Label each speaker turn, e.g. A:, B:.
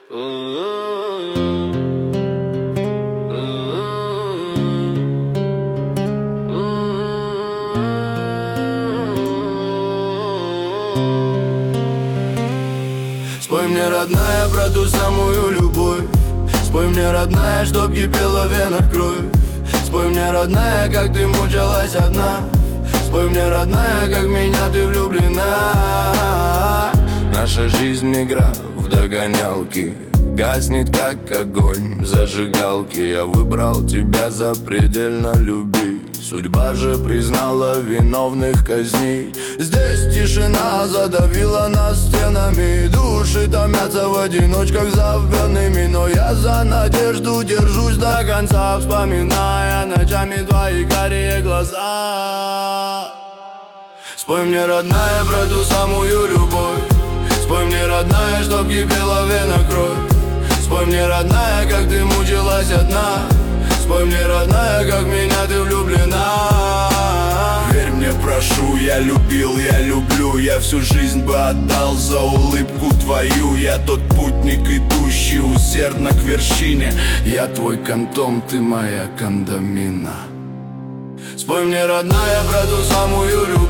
A: Спой мне, родная, про ту самую любовь. Спой мне, родная, чтоб кипела в венах кровь. Спой мне, родная, как ты мучилась одна. Спой мне, родная, как в меня ты влюблена. Наша жизнь игра в догонялки, гаснет как огонь зажигалки. Я выбрал тебя запредельно любить. Судьба же признала виновных казней. Здесь тишина задавила нас стенами. Души томятся в одиночках забвенными. Но я за надежду держусь до конца, вспоминая ночами твои карие глаза. Спой мне, родная, про ту самую любовь. Спой мне, родная, чтоб кипела в венах кровь. Спой мне, родная, как ты мучилась одна. Спой мне, родная, как в меня ты влюблена. Верь мне, прошу, я любил, я люблю. Я всю жизнь бы отдал за улыбку твою. Я тот путник, идущий усердно к вершине. Я твой кантон, ты моя кондомина. Спой мне, родная, про ту самую любовь.